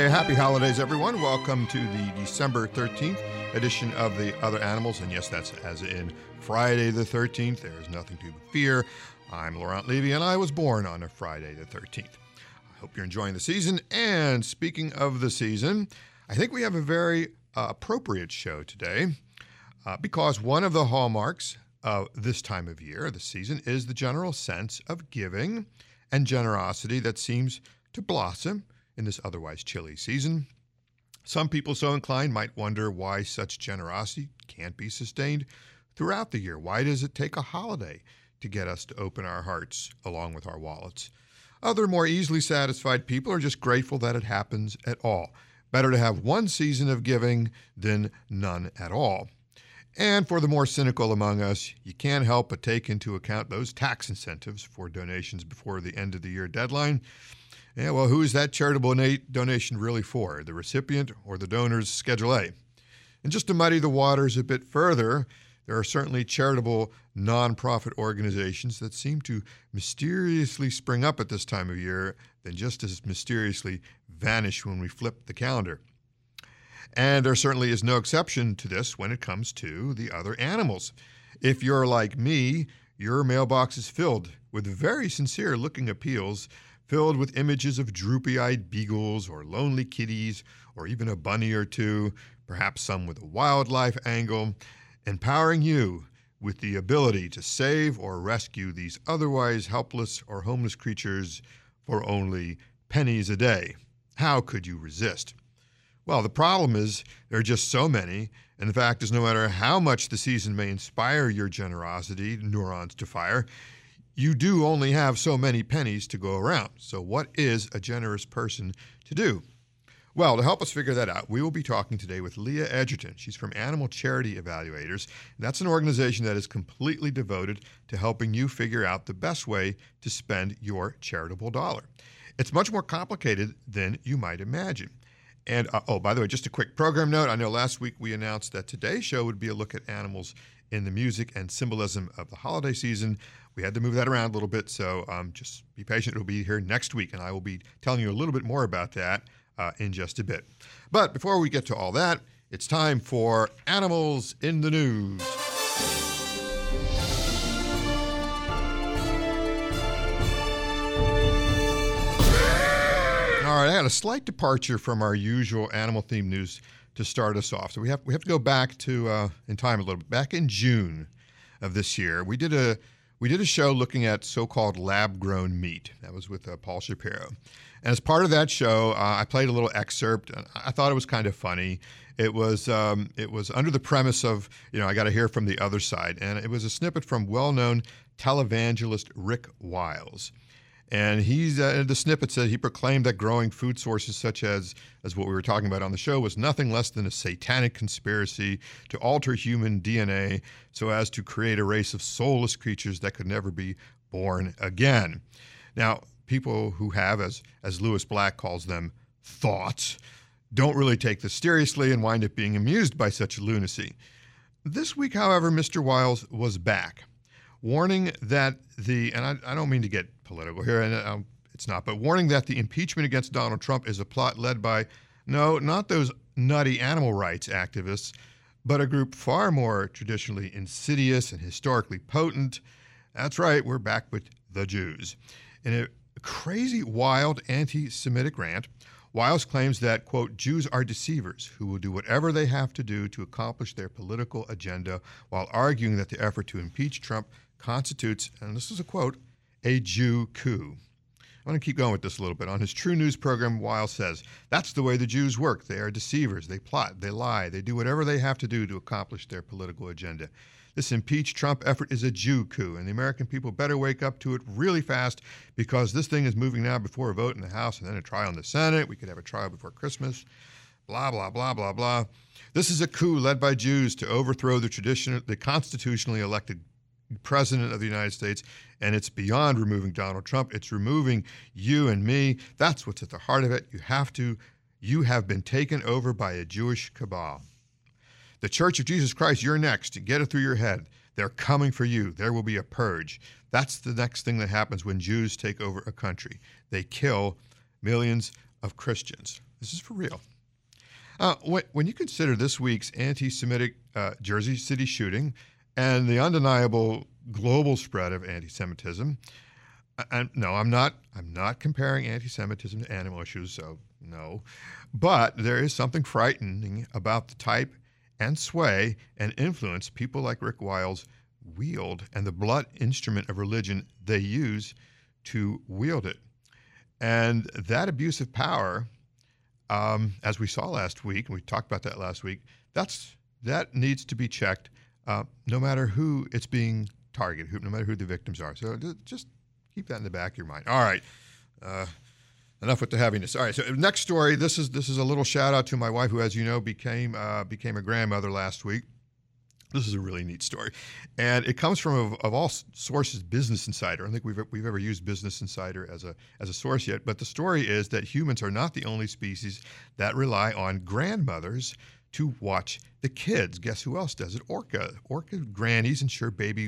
happy holidays, everyone. Welcome to the December 13th edition of The Other Animals. And yes, that's as in Friday the 13th. There is nothing to fear. I'm Laurent Levy, and I was born on a Friday the 13th. I hope you're enjoying the season. And speaking of the season, I think we have a very appropriate show today because one of the hallmarks of this time of year, the season, is the general sense of giving and generosity that seems to blossom in this otherwise chilly season. Some people so inclined might wonder why such generosity can't be sustained throughout the year. Why does it take a holiday to get us to open our hearts along with our wallets? Other more easily satisfied people are just grateful that it happens at all. Better to have one season of giving than none at all. And for the more cynical among us, you can't help but take into account those tax incentives for donations before the end of the year deadline. Yeah, well, who is that charitable donation really for? The recipient or the donor's Schedule A? And just to muddy the waters a bit further, there are certainly charitable nonprofit organizations that seem to mysteriously spring up at this time of year, then just as mysteriously vanish when we flip the calendar. And there certainly is no exception to this when it comes to the other animals. If you're like me, your mailbox is filled with very sincere-looking appeals filled with images of droopy-eyed beagles or lonely kitties or even a bunny or two, perhaps some with a wildlife angle, empowering you with the ability to save or rescue these otherwise helpless or homeless creatures for only pennies a day. How could you resist? Well, the problem is there are just so many, and the fact is no matter how much the season may inspire your generosity neurons to fire, you do only have so many pennies to go around. So what is a generous person to do? Well, to help us figure that out, we will be talking today with Leah Edgerton. She's from Animal Charity Evaluators. That's an organization that is completely devoted to helping you figure out the best way to spend your charitable dollar. It's much more complicated than you might imagine. And, by the way, just a quick program note. I know last week we announced that today's show would be a look at animals in the music and symbolism of the holiday season. We had to move that around a little bit, so just be patient. It'll be here next week, and I will be telling you a little bit more about that in just a bit. But before we get to all that, it's time for Animals in the News. All right, I had a slight departure from our usual animal-themed news to start us off. So we have to go back to in time a little bit. Back in June of this year, we did a show looking at so-called lab-grown meat. That was with Paul Shapiro. And as part of that show, I played a little excerpt. I thought it was kind of funny. It was under the premise of, I got to hear from the other side. And it was a snippet from well-known televangelist Rick Wiles. And the snippet said he proclaimed that growing food sources such as what we were talking about on the show was nothing less than a satanic conspiracy to alter human DNA so as to create a race of soulless creatures that could never be born again. Now, people who have, as Lewis Black calls them, thoughts, don't really take this seriously and wind up being amused by such lunacy. This week, however, Mr. Wiles was back, warning that and I don't mean to get political here, and it's not, but warning that the impeachment against Donald Trump is a plot led by, no, not those nutty animal rights activists, but a group far more traditionally insidious and historically potent. That's right, we're back with the Jews. In a crazy, wild, anti-Semitic rant, Wiles claims that, quote, Jews are deceivers who will do whatever they have to do to accomplish their political agenda, while arguing that the effort to impeach Trump constitutes, and this is a quote, a Jew coup. I want to keep going with this a little bit. On his True News program, Wiles says, that's the way the Jews work. They are deceivers. They plot. They lie. They do whatever they have to do to accomplish their political agenda. This impeach Trump effort is a Jew coup, and the American people better wake up to it really fast because this thing is moving now before a vote in the House and then a trial in the Senate. We could have a trial before Christmas. Blah, blah, blah, blah, blah. This is a coup led by Jews to overthrow the constitutionally elected president of the United States, and it's beyond removing Donald Trump. It's removing you and me. That's what's at the heart of it. You have been taken over by a Jewish cabal. The Church of Jesus Christ, you're next. Get it through your head. They're coming for you. There will be a purge. That's the next thing that happens when Jews take over a country. They kill millions of Christians. This is for real. When you consider this week's anti-Semitic Jersey City shooting and the undeniable global spread of anti-Semitism, and no, I'm not comparing anti-Semitism to animal issues, so no. But there is something frightening about the type and sway and influence people like Rick Wiles wield and the blunt instrument of religion they use to wield it. And that abuse of power, as we saw last week, and we talked about that last week, that needs to be checked no matter who it's being targeted, no matter who the victims are. So just keep that in the back of your mind. All right. Enough with the heaviness. All right. So next story. This is a little shout out to my wife, who, as you know, became a grandmother last week. This is a really neat story, and it comes from of all sources, Business Insider. I don't think we've ever used Business Insider as a source yet. But the story is that humans are not the only species that rely on grandmothers to watch the kids. Guess who else does it? Orca grannies ensure baby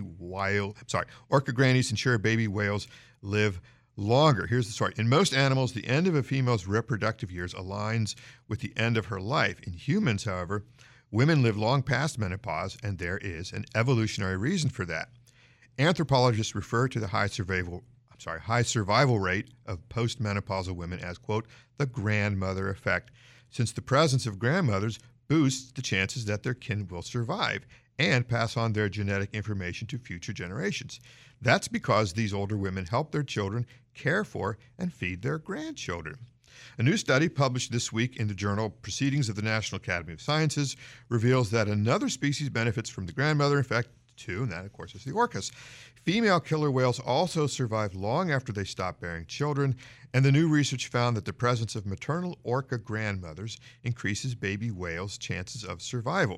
whales live longer. Here's the story. In most animals, the end of a female's reproductive years aligns with the end of her life. In humans, however, women live long past menopause, and there is an evolutionary reason for that. Anthropologists refer to the high survival rate of postmenopausal women as, quote, the grandmother effect, since the presence of grandmothers boosts the chances that their kin will survive and pass on their genetic information to future generations. That's because these older women help their children care for and feed their grandchildren. A new study published this week in the journal Proceedings of the National Academy of Sciences reveals that another species benefits from the grandmother effect too, and that, of course, is the orcas. Female killer whales also survive long after they stop bearing children, and the new research found that the presence of maternal orca grandmothers increases baby whales' chances of survival.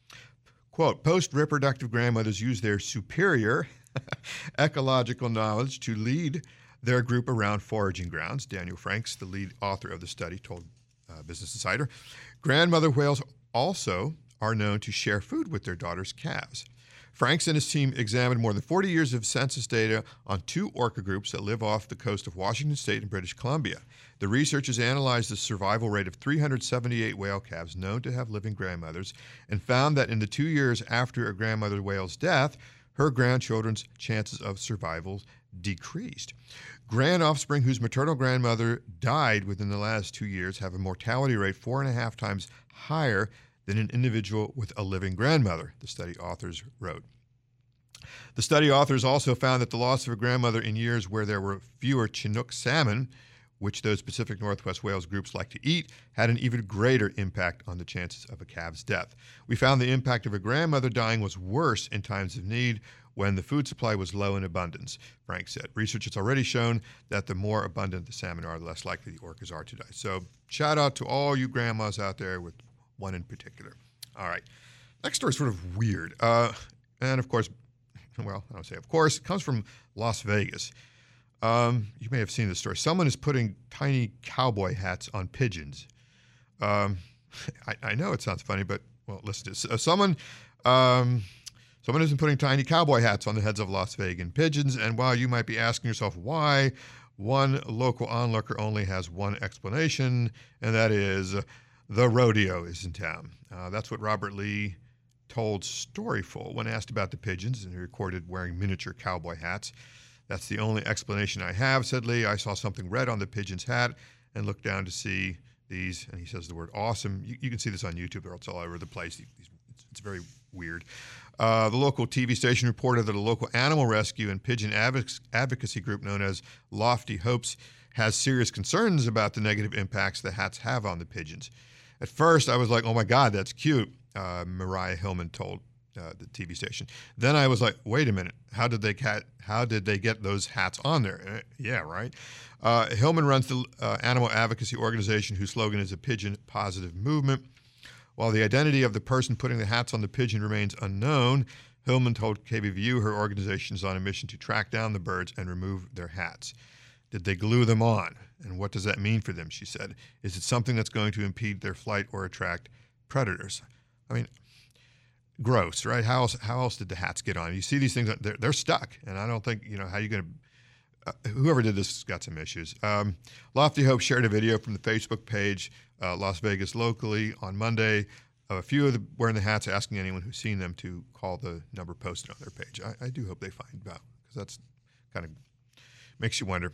Quote, post-reproductive grandmothers use their superior ecological knowledge to lead their group around foraging grounds. Daniel Franks, the lead author of the study, told Business Insider. Grandmother whales also are known to share food with their daughters' calves. Franks and his team examined more than 40 years of census data on 2 orca groups that live off the coast of Washington State and British Columbia. The researchers analyzed the survival rate of 378 whale calves known to have living grandmothers and found that in the 2 years after a grandmother whale's death, her grandchildren's chances of survival decreased. Grand offspring whose maternal grandmother died within the last 2 years have a mortality rate 4.5 times higher than an individual with a living grandmother, the study authors wrote. The study authors also found that the loss of a grandmother in years where there were fewer Chinook salmon, which those Pacific Northwest whales groups like to eat, had an even greater impact on the chances of a calf's death. We found the impact of a grandmother dying was worse in times of need when the food supply was low in abundance, Frank said. Research has already shown that the more abundant the salmon are, the less likely the orcas are to die. So shout out to all you grandmas out there, with one in particular. All right. Next story is sort of weird. And of course, well, I don't say of course, it comes from Las Vegas. You may have seen this story. Someone is putting tiny cowboy hats on pigeons. I know it sounds funny, but, well, listen to this. Someone has been putting tiny cowboy hats on the heads of Las Vegas pigeons, and while you might be asking yourself why, one local onlooker only has one explanation, and that is the rodeo is in town. That's what Robert Lee told Storyful when asked about the pigeons, and he recorded wearing miniature cowboy hats. That's the only explanation I have, said Lee. I saw something red on the pigeon's hat and looked down to see these, and he says the word awesome. You can see this on YouTube. It's all over the place. It's very weird. The local TV station reported that a local animal rescue and pigeon advocacy group known as Lofty Hopes has serious concerns about the negative impacts the hats have on the pigeons. At first, I was like, oh, my God, that's cute, Mariah Hillman told the TV station. Then I was like, wait a minute, how did they get those hats on there? Yeah, right. Hillman runs the animal advocacy organization whose slogan is a pigeon positive movement. While the identity of the person putting the hats on the pigeon remains unknown, Hillman told KBVU her organization is on a mission to track down the birds and remove their hats. Did they glue them on? And what does that mean for them, she said. Is it something that's going to impede their flight or attract predators? I mean, gross, right? How else did the hats get on? You see these things, they're stuck. And I don't think, how are you going to whoever did this has got some issues. Lofty Hope shared a video from the Facebook page, Las Vegas Locally, on Monday. A few of the wearing the hats asking anyone who's seen them to call the number posted on their page. I do hope they find out, because that's kind of makes you wonder.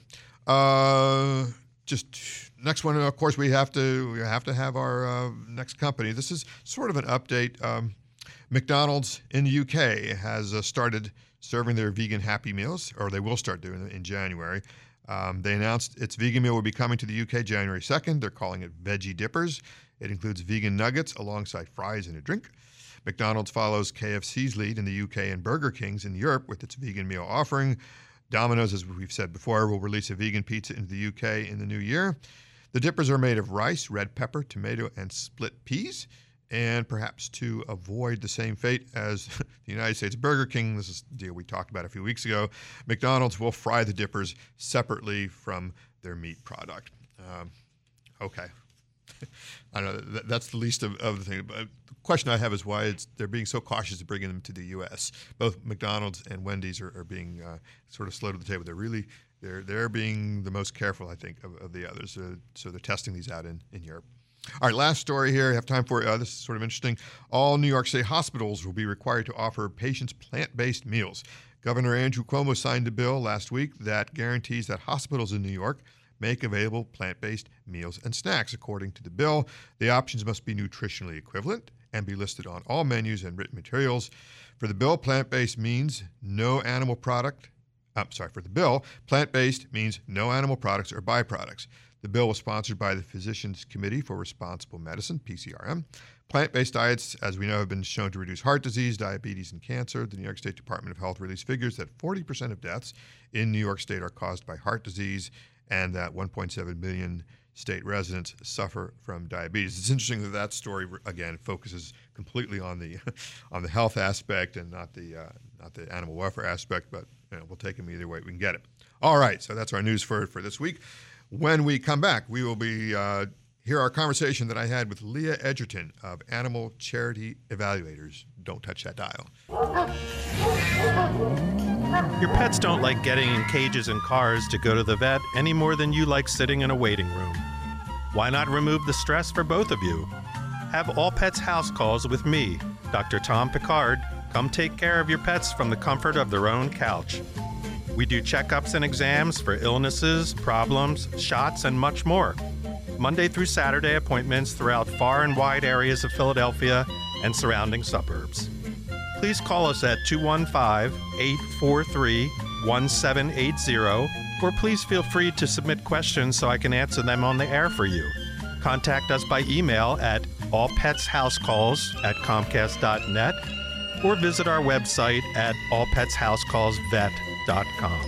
Just next one, of course, we have to have our next company. This is sort of an update. McDonald's in the UK has started serving their vegan Happy Meals, or they will start doing it in January. They announced its vegan meal will be coming to the UK January 2nd. They're calling it Veggie Dippers. It includes vegan nuggets alongside fries and a drink. McDonald's follows KFC's lead in the UK and Burger King's in Europe with its vegan meal offering. Domino's, as we've said before, will release a vegan pizza into the UK in the new year. The dippers are made of rice, red pepper, tomato, and split peas. And perhaps to avoid the same fate as the United States Burger King, this is the deal we talked about a few weeks ago, McDonald's will fry the dippers separately from their meat product. Okay. I don't know, that's the least of the thing. But the question I have is why they're being so cautious of bringing them to the U.S. Both McDonald's and Wendy's are being sort of slow to the table. They're being the most careful, I think, of the others. So they're testing these out in Europe. All right, last story here. I have time for this is sort of interesting. All New York State hospitals will be required to offer patients plant-based meals. Governor Andrew Cuomo signed a bill last week that guarantees that hospitals in New York make available plant-based meals and snacks. According to the bill, the options must be nutritionally equivalent and be listed on all menus and written materials. For the bill, plant-based means no animal product. For the bill, plant-based means no animal products or byproducts. The bill was sponsored by the Physicians Committee for Responsible Medicine, PCRM. Plant-based diets, as we know, have been shown to reduce heart disease, diabetes, and cancer. The New York State Department of Health released figures that 40% of deaths in New York State are caused by heart disease, and that 1.7 million state residents suffer from diabetes. It's interesting that story, again, focuses completely on the on the health aspect and not the animal welfare aspect, but we'll take them either way we can get it. All right, so that's our news for this week. When we come back, we will be hear our conversation that I had with Leah Edgerton of Animal Charity Evaluators. Don't touch that dial. Your pets don't like getting in cages and cars to go to the vet any more than you like sitting in a waiting room. Why not remove the stress for both of you? Have All Pets House Calls with me, Dr. Tom Picard. Come take care of your pets from the comfort of their own couch. We do checkups and exams for illnesses, problems, shots, and much more. Monday through Saturday appointments throughout far and wide areas of Philadelphia and surrounding suburbs. Please call us at 215-843-1780, or please feel free to submit questions so I can answer them on the air for you. Contact us by email at allpetshousecalls@comcast.net or visit our website at allpetshousecallsvet.com.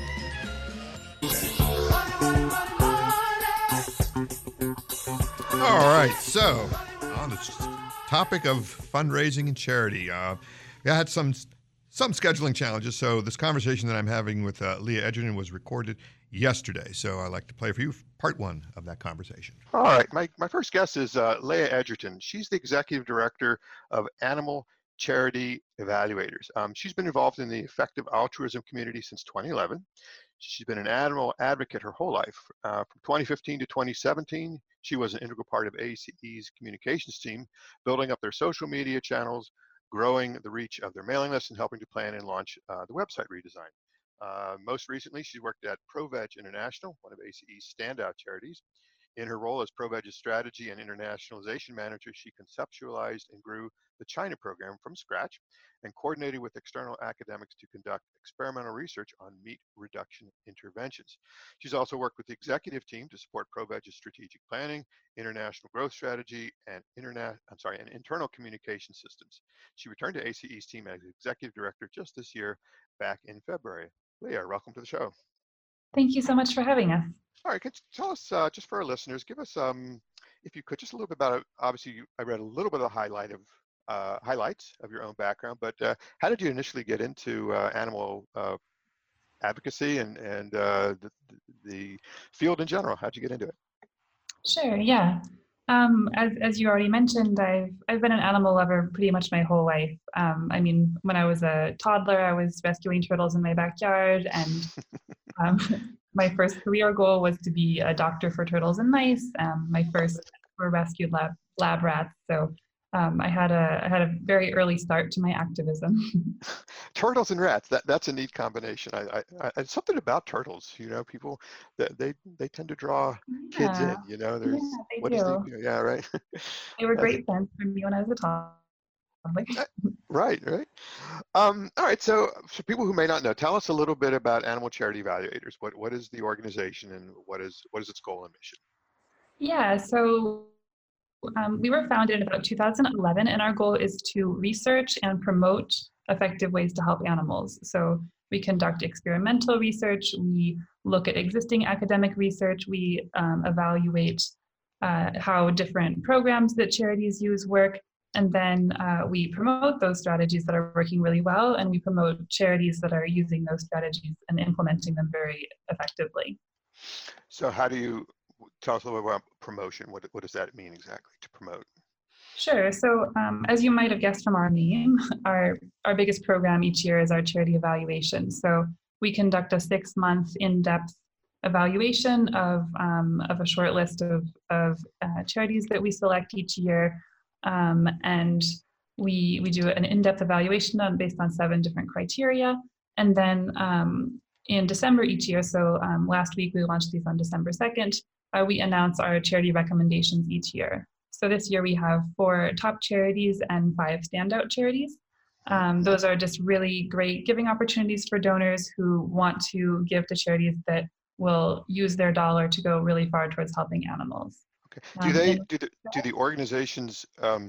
All right, so on the topic of fundraising and charity, I had some scheduling challenges, so this conversation that I'm having with Leah Edgerton was recorded yesterday, so I'd like to play for you part one of that conversation. All right, my first guest is Leah Edgerton. She's the Executive Director of Animal Charity Evaluators. She's been involved in the effective altruism community since 2011. She's been an animal advocate her whole life. From 2015 to 2017, she was an integral part of ACE's communications team, building up their social media channels, growing the reach of their mailing list, and helping to plan and launch the website redesign. Most recently, she worked at ProVeg International, one of ACE's standout charities. In her role as ProVeg's strategy and internationalization manager, she conceptualized and grew the China program from scratch and coordinated with external academics to conduct experimental research on meat reduction interventions. She's also worked with the executive team to support ProVeg's strategic planning, international growth strategy, and internal communication systems. She returned to ACE's team as executive director just this year, back in February. Leah, welcome to the show. Thank you so much for having us. All right, could you tell us, just for our listeners, give us, if you could, just a little bit about it. Obviously, I read a little bit of the highlights of your own background, but how did you initially get into animal advocacy and the field in general? How did you get into it? Sure, yeah. As you already mentioned, I've been an animal lover pretty much my whole life. I mean, when I was a toddler, I was rescuing turtles in my backyard, and my first career goal was to be a doctor for turtles and mice. My first were rescued lab rats. So I had a very early start to my activism. Turtles and rats. That's a neat combination. Something about turtles. People that they tend to draw kids in. Yeah, There's they what is the do. yeah, right. They were That's great friends for me when I was a toddler. right, right. All right. So for people who may not know, tell us a little bit about Animal Charity Evaluators. What is the organization and what is its goal and mission? Yeah, so we were founded in about 2011, and our goal is to research and promote effective ways to help animals. So we conduct experimental research, we look at existing academic research, we evaluate how different programs that charities use work, and then we promote those strategies that are working really well, and we promote charities that are using those strategies and implementing them very effectively. So how do you tell us a little bit about promotion? What does that mean exactly, to promote? Sure. So, as you might have guessed from our name, our biggest program each year is our charity evaluation. So, we conduct a 6-month in-depth evaluation of a short list of charities that we select each year, and we do an in-depth evaluation based on 7 different criteria, and then in December each year. So, last week we launched these on December 2nd. We announce our charity recommendations each year. So this year we have 4 top charities and 5 standout charities. Those are just really great giving opportunities for donors who want to give to charities that will use their dollar to go really far towards helping animals. Okay. Do the organizations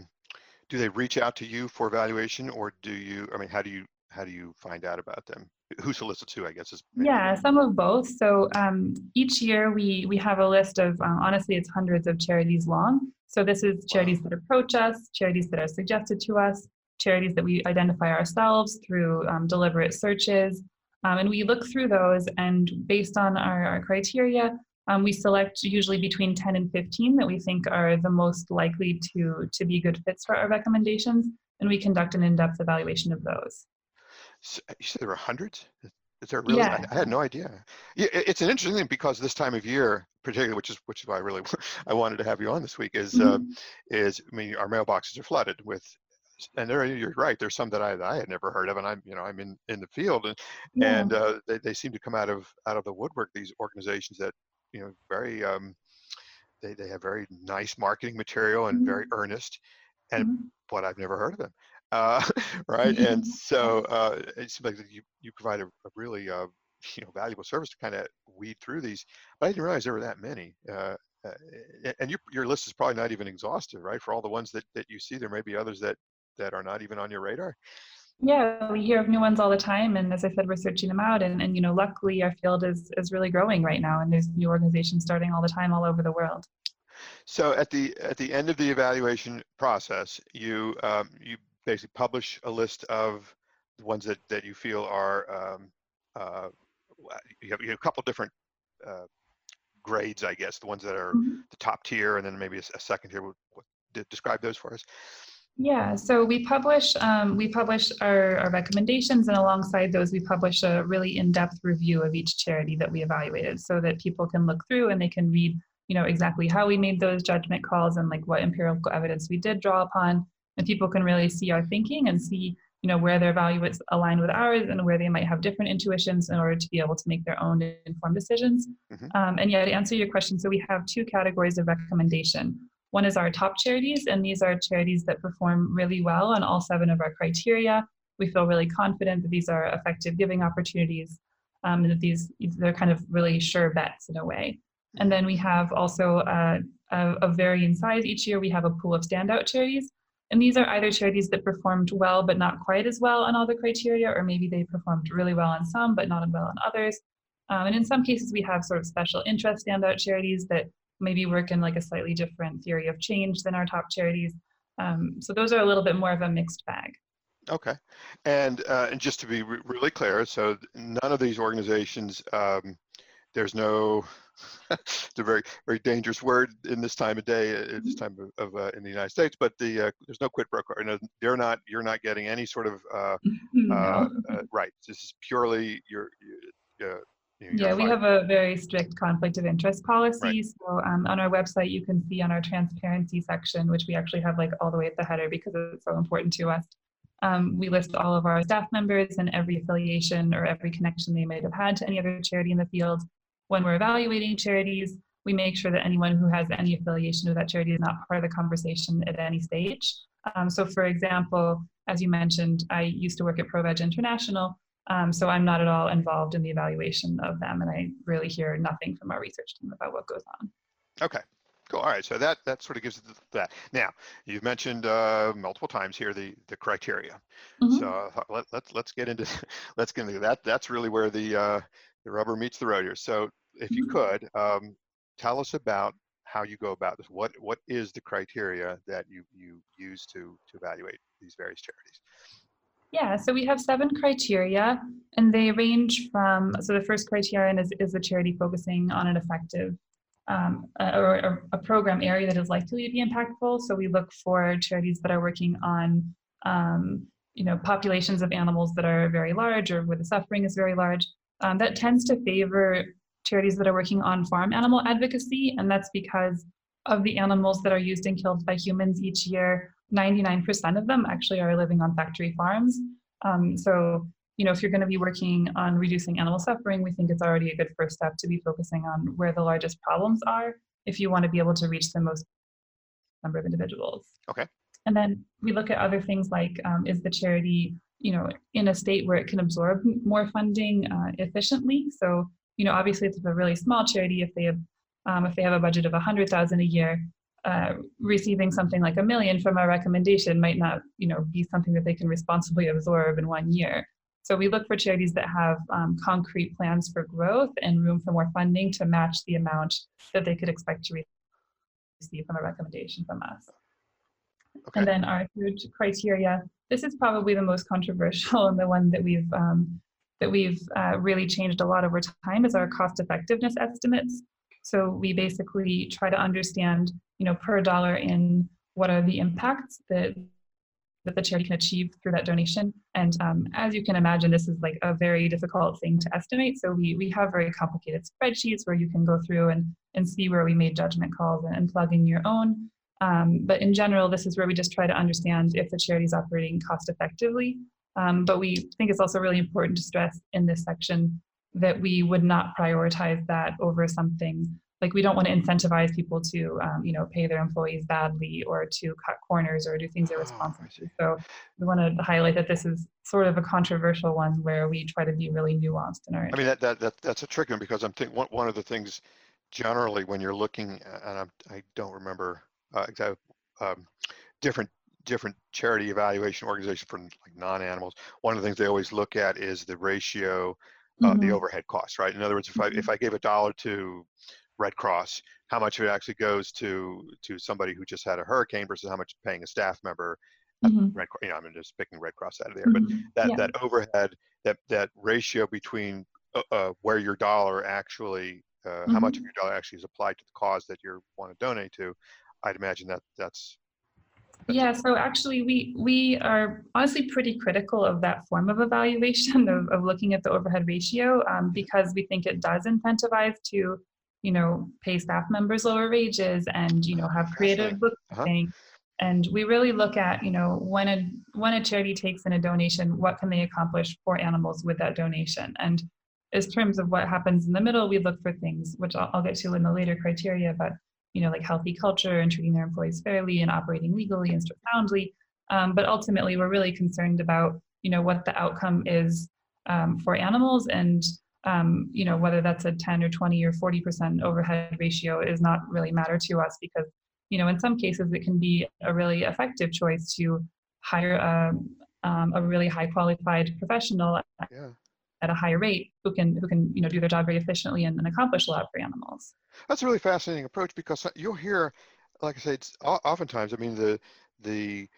do they reach out to you for evaluation, or do you? I mean, how do you find out about them? Who solicits who, I guess, is maybe. Yeah, some of both. So each year we have a list of, honestly, it's hundreds of charities long. So this is charities that approach us, charities that are suggested to us, charities that we identify ourselves through deliberate searches. And we look through those, and based on our criteria, we select usually between 10 and 15 that we think are the most likely to be good fits for our recommendations. And we conduct an in-depth evaluation of those. So you said there were hundreds? Is there really? Yeah. I had no idea. Yeah, it's an interesting thing, because this time of year, particularly, which is why I really I wanted to have you on this week, is I mean, our mailboxes are flooded with, and you're right. There's some that I had never heard of, and I'm in the field, and they seem to come out of the woodwork. These organizations that very they have very nice marketing material and very earnest, but I've never heard of them. Right, and so it seems like you provide a really valuable service to kind of weed through these. But I didn't realize there were that many. And your list is probably not even exhaustive, right? For all the ones that you see, there may be others that are not even on your radar. Yeah, we hear of new ones all the time, and as I said, we're searching them out. And luckily, our field is really growing right now, and there's new organizations starting all the time all over the world. So at the end of the evaluation process, you basically publish a list of the ones that you feel are you have a couple different grades, I guess, the ones that are the top tier, and then maybe a second tier. Describe those for us. Yeah, so we publish our recommendations, and alongside those we publish a really in-depth review of each charity that we evaluated, so that people can look through and they can read exactly how we made those judgment calls and like what empirical evidence we did draw upon. And people can really see our thinking and see, where their values align with ours and where they might have different intuitions in order to be able to make their own informed decisions. And yeah, to answer your question, so we have 2 categories of recommendation. One is our top charities, and these are charities that perform really well on all 7 of our criteria. We feel really confident that these are effective giving opportunities, and that they're kind of really sure bets in a way. And then we have also a varying size. Each year we have a pool of standout charities. And these are either charities that performed well but not quite as well on all the criteria, or maybe they performed really well on some but not well on others. And in some cases we have sort of special interest standout charities that maybe work in like a slightly different theory of change than our top charities. So those are a little bit more of a mixed bag. Okay. And just to be really clear, so none of these organizations, there's no, it's a very, very dangerous word in this time of day, at this time of in the United States, but there's no quid pro quo. No, you're not getting any sort of, No. right. This is purely Yeah, we have a very strict conflict of interest Right. policy. So on our website, you can see on our transparency section, which we actually have like all the way at the header because it's so important to us. We list all of our staff members and every affiliation or every connection they might have had to any other charity in the field. When we're evaluating charities, we make sure that anyone who has any affiliation with that charity is not part of the conversation at any stage. So for example, as you mentioned, I used to work at ProVeg International. So I'm not at all involved in the evaluation of them, and I really hear nothing from our research team about what goes on. Okay, cool. All right, so that sort of gives it that. Now, you've mentioned multiple times here the criteria. Mhm. So let's get into that. That's really where the rubber meets the road here. So if you could tell us about how you go about this. What is the criteria that you use to evaluate these various charities? Yeah, so we have 7 criteria, and they range from, so the first criterion is a charity focusing on an effective or a program area that is likely to be impactful. So we look for charities that are working on, populations of animals that are very large or where the suffering is very large. That tends to favor charities that are working on farm animal advocacy, and that's because of the animals that are used and killed by humans each year, 99% of them actually are living on factory farms. So, if you're going to be working on reducing animal suffering, we think it's already a good first step to be focusing on where the largest problems are if you want to be able to reach the most number of individuals. Okay. And then we look at other things like, is the charity, in a state where it can absorb more funding efficiently? So, obviously, it's a really small charity. If they have a budget of $100,000 a year, receiving something like $1 million from our recommendation might not, be something that they can responsibly absorb in 1 year. So we look for charities that have concrete plans for growth and room for more funding to match the amount that they could expect to receive from a recommendation from us. Okay. And then our third criteria, this is probably the most controversial and the one that we've really changed a lot over time, is our cost effectiveness estimates. So we basically try to understand, per dollar in what are the impacts that the charity can achieve through that donation. And as you can imagine, this is like a very difficult thing to estimate. So we have very complicated spreadsheets where you can go through and see where we made judgment calls and plug in your own. But in general, this is where we just try to understand if the charity is operating cost effectively. But we think it's also really important to stress in this section that we would not prioritize that over something like, we don't want to incentivize people to, pay their employees badly or to cut corners or do things irresponsibly. So we want to highlight that this is sort of a controversial one where we try to be really nuanced in our. I mean, that's a tricky one, because I'm thinking one of the things generally when you're looking, and I don't remember exactly, different charity evaluation organizations for like non-animals. One of the things they always look at is the ratio, the overhead costs, right? In other words, if I gave $1 to Red Cross, how much of it actually goes to somebody who just had a hurricane versus how much paying a staff member at Red Cross. I'm just picking Red Cross out of there, but that overhead, that ratio between where your dollar actually, how much of your dollar actually is applied to the cause that you want to donate to, I'd imagine that's yeah, so actually we are honestly pretty critical of that form of evaluation of looking at the overhead ratio, because we think it does incentivize to, pay staff members lower wages and, have creative bookkeeping. And we really look at, when a charity takes in a donation, what can they accomplish for animals with that donation? And in terms of what happens in the middle, we look for things, which I'll get to in the later criteria, but like healthy culture and treating their employees fairly and operating legally and soundly. But ultimately, we're really concerned about, what the outcome is for animals, and whether that's a 10 or 20 or 40% overhead ratio is not really matter to us, because, in some cases it can be a really effective choice to hire a really high qualified professional at a higher rate who can do their job very efficiently and accomplish a lot for animals. That's a really fascinating approach, because you'll hear, like I say, it's oftentimes, I mean, the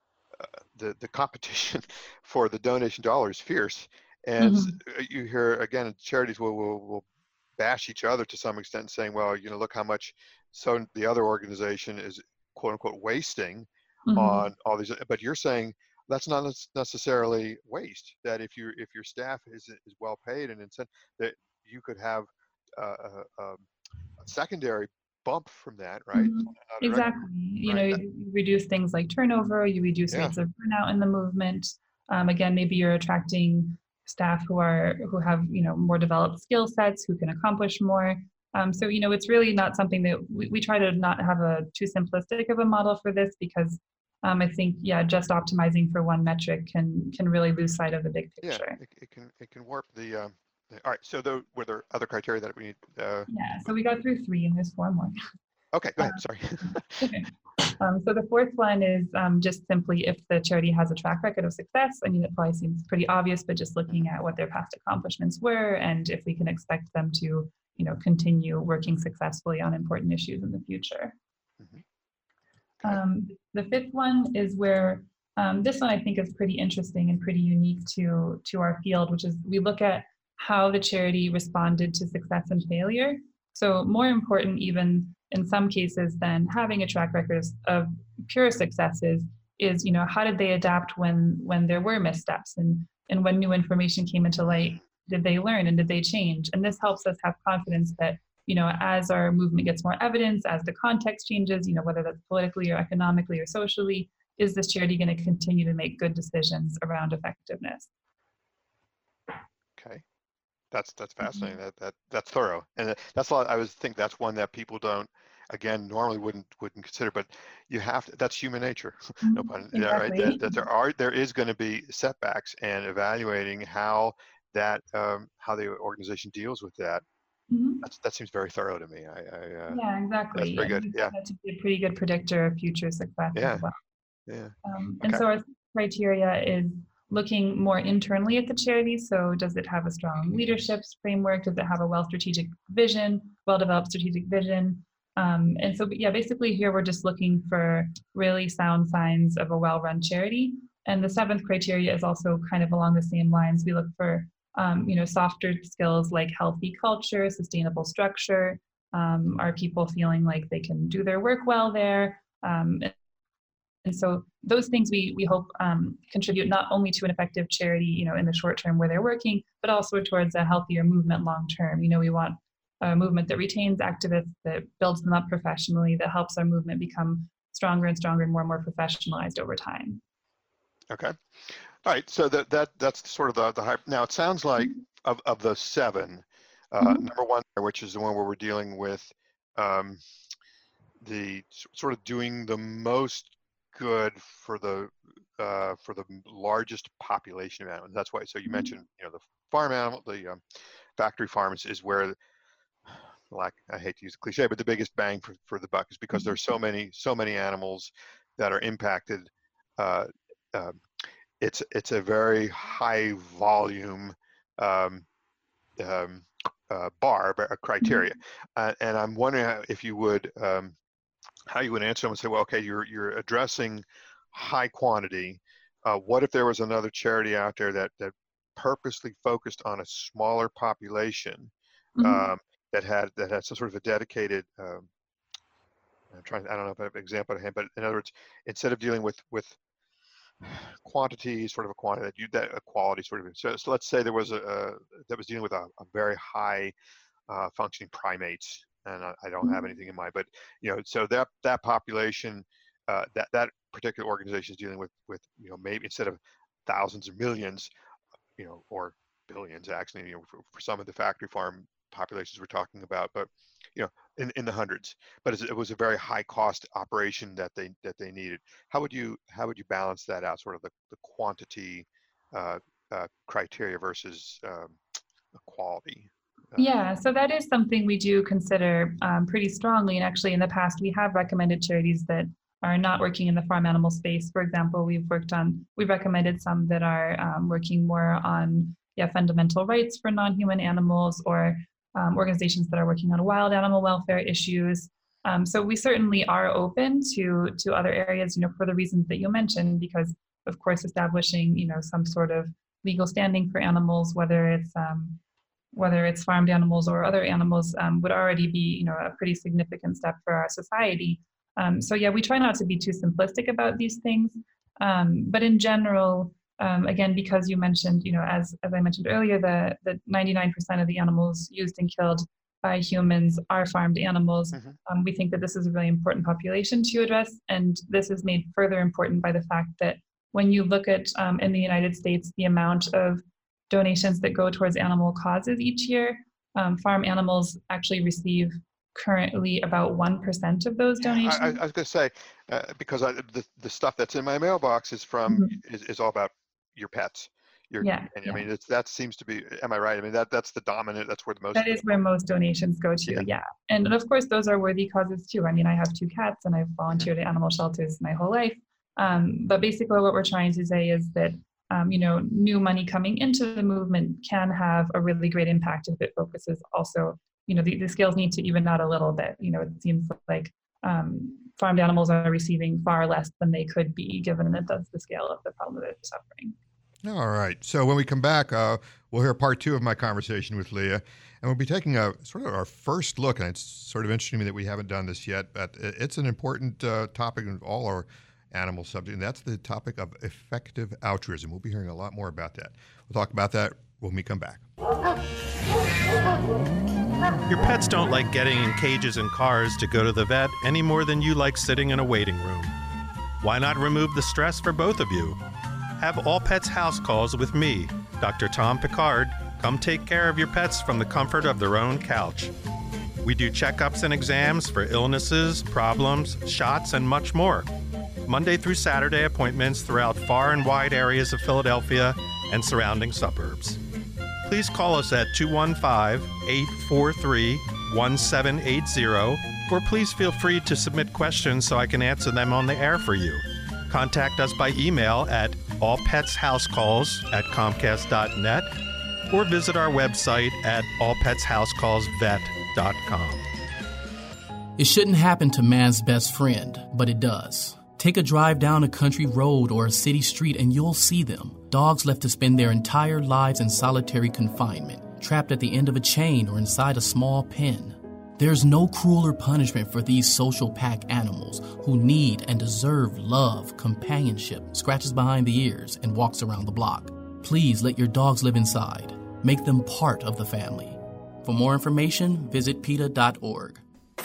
competition for the donation dollar is fierce, and you hear again, charities will bash each other to some extent, saying, well, look how much the other organization is quote unquote wasting on all these. But you're saying that's not necessarily waste. That if your staff is well paid and that you could have a secondary bump from that, right? Mhm. Exactly. You know, Right. you reduce things like turnover, you reduce Yeah. rates of burnout in the movement. Again, maybe you're attracting staff who have, you know, more developed skill sets, who can accomplish more. So, you know, it's really not something that we try to not have a too simplistic of a model for this, because I think, yeah, just optimizing for one metric can really lose sight of the big Yeah, picture. it can warp all right. So were there other criteria that we need? Yeah, so we got through three and there's four more. Okay, go ahead. Sorry. Okay. So the fourth one is just simply if the charity has a track record of success. I mean, it probably seems pretty obvious, but just looking at what their past accomplishments were and if we can expect them to, you know, continue working successfully on important issues in the future. Mhm. Okay. The fifth one is where this one I think is pretty interesting and pretty unique to our field, which is we look at how the charity responded to success and failure. So more important even in some cases than having a track record of pure successes is, you know, how did they adapt when there were missteps, and when new information came into light, did they learn and did they change? And this helps us have confidence that, you know, as our movement gets more evidence, as the context changes, you know, whether that's politically or economically or socially, is this charity going to continue to make good decisions around effectiveness? Okay. That's fascinating. That's thorough, and that's a lot. I would think that's one that people don't, again, normally wouldn't consider. But you have to. That's human nature. No pun. Yeah, right. Exactly. There is going to be setbacks, and evaluating how how the organization deals with that. Mhm. That seems very thorough to me. Yeah, That's exactly. very And good. we Yeah. find that to be a pretty good predictor of future success as Yeah. well. Yeah. And Okay. so our criteria is looking more internally at the charity. So does it have a strong leadership framework? Does it have a well-developed strategic vision? And so, yeah, basically here we're just looking for really sound signs of a well-run charity. And the seventh criteria is also kind of along the same lines. We look for, you know, softer skills like healthy culture, sustainable structure. Are people feeling like they can do their work well there? And so those things we hope contribute not only to an effective charity, you know, in the short term where they're working, but also towards a healthier movement long term. You know, we want a movement that retains activists, that builds them up professionally, that helps our movement become stronger and stronger and more professionalized over time. Okay. All right. So that's sort of the hype. Now it sounds like of the seven, Mhm. number one, which is the one where we're dealing with um, the sort of doing the most good for the largest population of animals. That's why. So you mentioned, you know, the farm animal, the factory farms is where, like, I hate to use a cliche, but the biggest bang for the buck is because there's so many animals that are impacted. Uh, uh, it's a very high volume um, um, criteria, and I'm wondering if you would how you would answer them and say, well, okay, you're addressing high quantity. What if there was another charity out there that purposely focused on a smaller population Mhm. um, that had some sort of a dedicated I don't know if I have an example at hand, but in other words, instead of dealing with quantity, sort of a quantity that a quality sort of. So let's say there was that was dealing with a very high functioning primates, and I don't have anything in mind, but you know, so that population, that particular organization is dealing with you know, maybe instead of thousands or millions, you know, or billions actually, you know, for some of the factory farm populations we're talking about, but you know, in the hundreds. But it was a very high cost operation that they needed. How would you balance that out, sort of the quantity criteria versus quality? Yeah, so that is something we do consider pretty strongly. And actually, in the past, we have recommended charities that are not working in the farm animal space. For example, we've recommended some that are working more on, yeah, fundamental rights for non-human animals, or organizations that are working on wild animal welfare issues. So we certainly are open to other areas, you know, for the reasons that you mentioned, because of course, establishing, you know, some sort of legal standing for animals, whether it's farmed animals or other animals, would already be, you know, a pretty significant step for our society. So yeah, we try not to be too simplistic about these things, but in general, Again, because you mentioned, as I mentioned earlier, the 99% of the animals used and killed by humans are farmed animals. We think that this is a really important population to address, and this is made further important by the fact that when you look at, in the United States, the amount of donations that go towards animal causes each year, farm animals actually receive currently about 1% of those donations. I was going to say, because the stuff that's in my mailbox is from is all about your pets. I mean, that seems to be. Am I right? I mean, that's the dominant. That's where the most. That is where most donations go to. Yeah, and of course, those are worthy causes too. I mean, I have 2 cats, and I've volunteered at animal shelters my whole life. But basically, what we're trying to say is that new money coming into the movement can have a really great impact if it focuses also. The scales need to even out a little bit. It seems like farmed animals are receiving far less than they could be, given that that's the scale of the problem that they're suffering. All right. So when we come back, we'll hear part 2 of my conversation with Leah, and we'll be taking a sort of our first look, and it's sort of interesting to me that we haven't done this yet, but it's an important topic in all our animal subject, and that's the topic of effective altruism. We'll be hearing a lot more about that. We'll talk about that when we come back. Your pets don't like getting in cages and cars to go to the vet any more than you like sitting in a waiting room. Why not remove the stress for both of you? Have All Pets house calls with me, Dr. Tom Picard. Come take care of your pets from the comfort of their own couch. We do checkups and exams for illnesses, problems, shots, and much more. Monday through Saturday appointments throughout far and wide areas of Philadelphia and surrounding suburbs. Please call us at 215-843-1780, or please feel free to submit questions so I can answer them on the air for you. Contact us by email at allpetshousecalls@comcast.net or visit our website at allpetshousecallsvet.com. It shouldn't happen to man's best friend, but it does. Take a drive down a country road or a city street and you'll see them. Dogs left to spend their entire lives in solitary confinement, trapped at the end of a chain or inside a small pen. There's no crueler punishment for these social pack animals who need and deserve love, companionship, scratches behind the ears, and walks around the block. Please let your dogs live inside. Make them part of the family. For more information, visit PETA.org.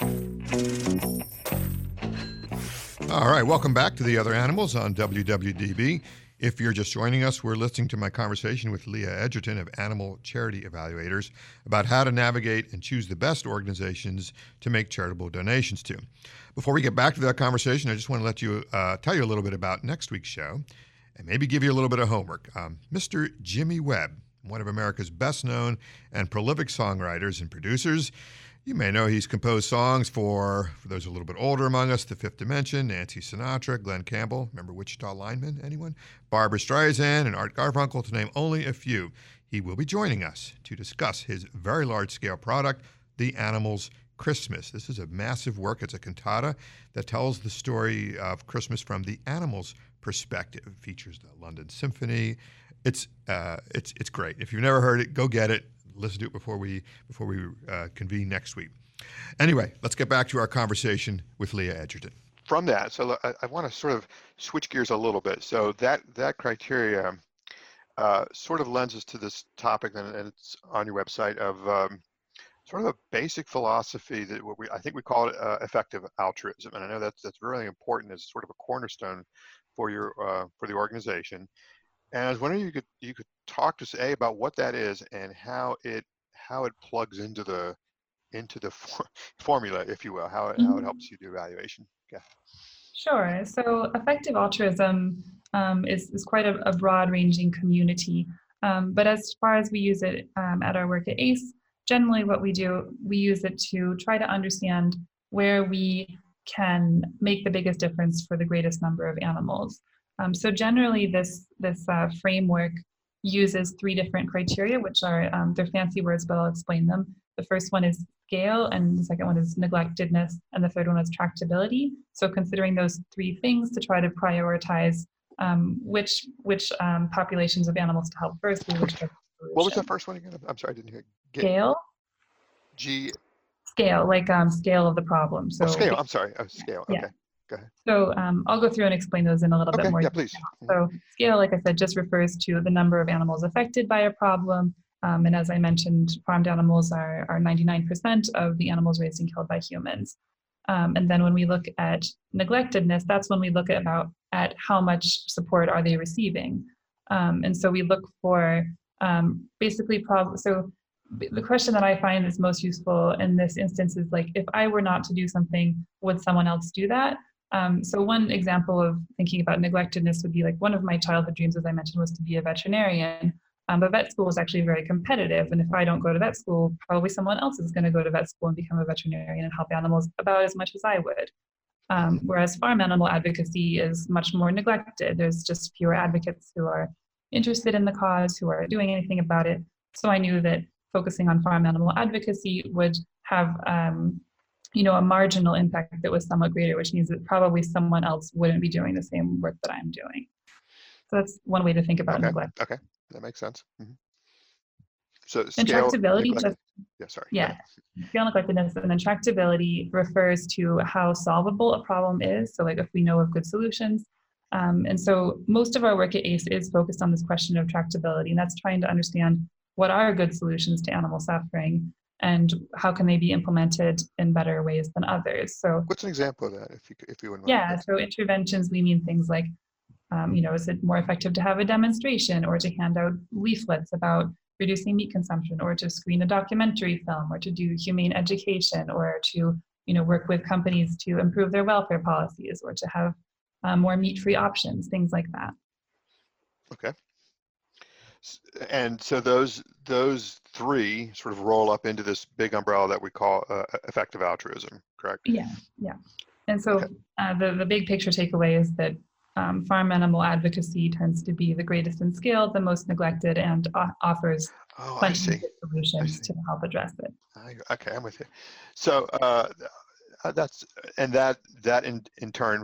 All right, welcome back to The Other Animals on WWDB. If you're just joining us, we're listening to my conversation with Leah Edgerton of Animal Charity Evaluators about how to navigate and choose the best organizations to make charitable donations to. Before we get back to that conversation, I just want to let you tell you a little bit about next week's show and maybe give you a little bit of homework. Mr. Jimmy Webb, one of America's best-known and prolific songwriters and producers. You may know he's composed songs for those a little bit older among us, The Fifth Dimension, Nancy Sinatra, Glenn Campbell, remember Wichita Lineman, anyone? Barbra Streisand and Art Garfunkel, to name only a few. He will be joining us to discuss his very large-scale product, The Animals' Christmas. This is a massive work. It's a cantata that tells the story of Christmas from the animals' perspective. It features the London Symphony. It's great. If you've never heard it, go get it. Listen to it before we convene next week. Anyway, let's get back to our conversation with Leah Edgerton. From that, so I want to sort of switch gears a little bit. So that criteria sort of lends us to this topic, and it's on your website, of sort of a basic philosophy that I think we call it effective altruism. And I know that's really important as sort of a cornerstone for the organization. And I was wondering if you could talk to us about what that is and how it plugs into the formula, if you will, how it helps you do evaluation. Yeah. Sure. So effective altruism is quite a broad-ranging community. But as far as we use it at our work at ACE, generally what we do, we use it to try to understand where we can make the biggest difference for the greatest number of animals. So generally, this framework uses 3 different criteria, which are, they're fancy words, but I'll explain them. The first one is scale, and the second one is neglectedness, and the third one is tractability. So considering those 3 things to try to prioritize which populations of animals to help first. What was the first one again? I'm sorry, I didn't hear. Scale. G. Scale, like scale of the problem. So scale. I'm sorry. Scale. Okay. Yeah. go ahead. So I'll go through and explain those in a little bit more Yeah, detail. please. So scale, like I said, just refers to the number of animals affected by a problem. And as I mentioned, farmed animals are 99% of the animals raised and killed by humans. And then when we look at neglectedness, that's when we look at how much support are they receiving. And so we look for basically so the question that I find is most useful in this instance is like, if I were not to do something, would someone else do that? So one example of thinking about neglectedness would be like, one of my childhood dreams, as I mentioned, was to be a veterinarian. But vet school is actually very competitive. And if I don't go to vet school, probably someone else is going to go to vet school and become a veterinarian and help animals about as much as I would. Whereas farm animal advocacy is much more neglected. There's just fewer advocates who are interested in the cause, who are doing anything about it. So I knew that focusing on farm animal advocacy would have a marginal impact that was somewhat greater, which means that probably someone else wouldn't be doing the same work that I'm doing. So that's one way to think about neglect. Okay, that makes sense. Mm-hmm. So and tractability, scale neglectedness, and then tractability refers to how solvable a problem is. So like if we know of good solutions. And so most of our work at ACE is focused on this question of tractability, and that's trying to understand what are good solutions to animal suffering and how can they be implemented in better ways than others. So what's an example of that, if you wouldn't mind? Yeah, so interventions, we mean things like, is it more effective to have a demonstration or to hand out leaflets about reducing meat consumption, or to screen a documentary film, or to do humane education, or to work with companies to improve their welfare policies, or to have more meat-free options, things like that. Okay. And so those three sort of roll up into this big umbrella that we call effective altruism, correct? Yeah. And so the big picture takeaway is that farm animal advocacy tends to be the greatest in scale, the most neglected, and offers plenty of solutions to help address it. Okay, I'm with you. So that in turn.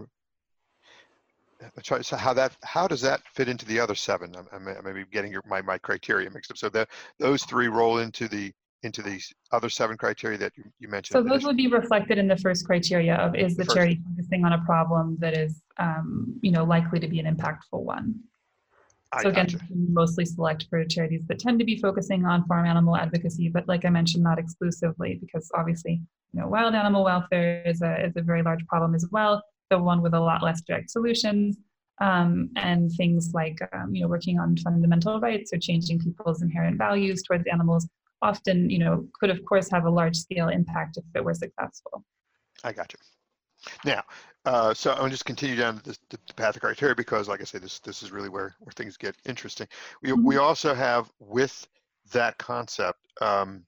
So how does that fit into the other seven? I may be getting my criteria mixed up. So those three roll into these other seven criteria that you mentioned. So those would be reflected in the first criteria of, is the charity focusing on a problem that is likely to be an impactful one. So again, you can mostly select for charities that tend to be focusing on farm animal advocacy, but like I mentioned, not exclusively, because obviously wild animal welfare is a very large problem as well. The one with a lot less direct solutions, and things like working on fundamental rights or changing people's inherent values towards animals often could of course have a large scale impact if it were successful. I got you. Now, so I'm just continue down the path of criteria, because like I say, this is really where things get interesting. We also have, with that concept, you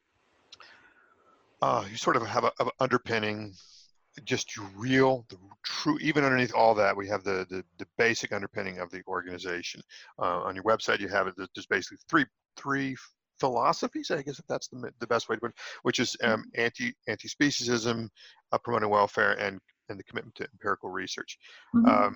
sort of have an underpinning. Just the true, even underneath all that, we have the basic underpinning of the organization. On your website, you have it. There's basically three philosophies, I guess, if that's the best way to put it, which is anti-speciesism, promoting welfare, and the commitment to empirical research. Mm-hmm.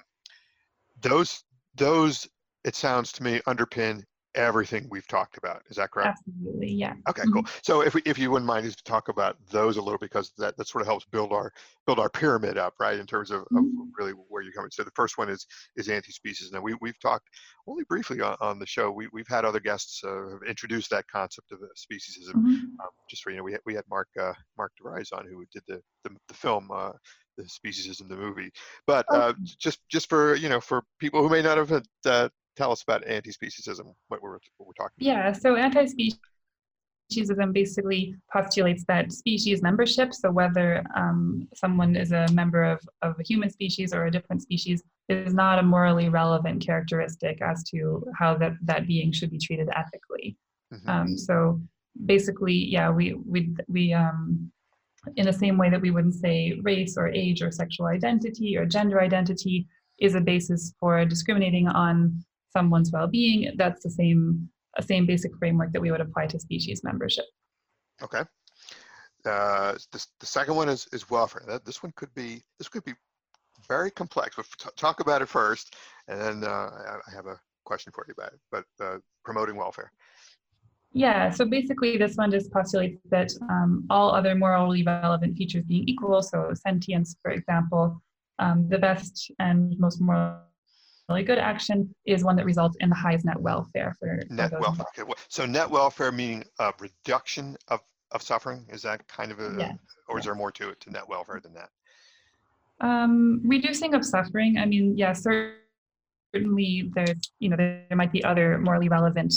Those, it sounds to me, underpin everything we've talked about. Is that correct? Absolutely, yeah. Okay, cool. So if you wouldn't mind, just talk about those a little, because that sort of helps build our pyramid up, right, in terms of really where you're coming. So the first one is anti-species. Now we've talked only briefly on the show. We've had other guests have introduced that concept of speciesism. Just for we had Mark DeVries on, who did the film the Speciesism, the movie. But just for for people who may not have had, tell us about anti-speciesism, what we're talking about. Yeah, so anti-speciesism basically postulates that species membership, so whether someone is a member of a human species or a different species, is not a morally relevant characteristic as to how that being should be treated ethically. So basically, we in the same way that we wouldn't say race or age or sexual identity or gender identity is a basis for discriminating on someone's well-being, that's the same basic framework that we would apply to species membership. Okay. The second one is welfare. This could be very complex, but talk about it first, and then I have a question for you about it. But promoting welfare. Yeah, so basically this one just postulates that all other morally relevant features being equal, so sentience, for example, the best and most morally good action is one that results in the highest net welfare for Net those welfare. involved. Okay. So net welfare meaning a reduction of suffering? Is that kind of Yeah. or is there more to it, to net welfare than that? Reducing of suffering. I mean, yeah, certainly there's, there might be other morally relevant,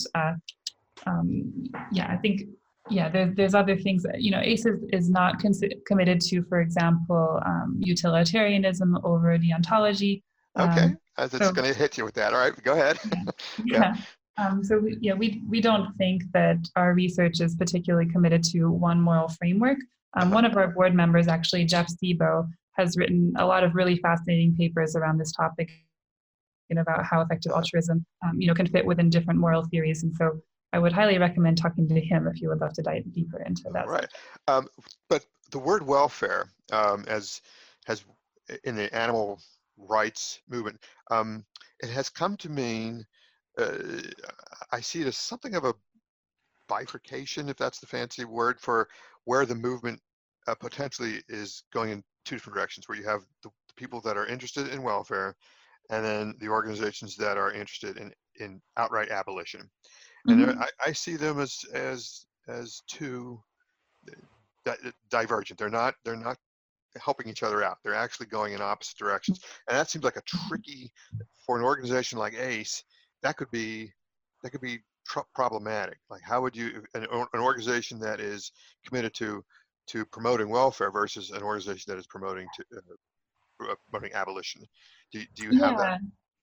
I think, there's other things that, ACE is not committed to, for example, utilitarianism over deontology. Okay, I was just going to hit you with that. All right, go ahead. Yeah. So we don't think that our research is particularly committed to one moral framework. One of our board members, actually, Jeff Sebo, has written a lot of really fascinating papers around this topic and about how effective altruism, can fit within different moral theories. And so I would highly recommend talking to him if you would love to dive deeper into that. Right. But the word welfare, as has in the animal rights movement, it has come to mean, I see it as something of a bifurcation, if that's the fancy word, for where the movement potentially is going in two different directions, where you have the people that are interested in welfare and then the organizations that are interested in outright abolition. Mm-hmm. And I see them as two divergent. They're not helping each other out. They're actually going in opposite directions. And that seems like a tricky, for an organization like ACE, that could be problematic. Like, how would you, an organization that is committed to promoting welfare versus an organization that is promoting abolition? Do you have that?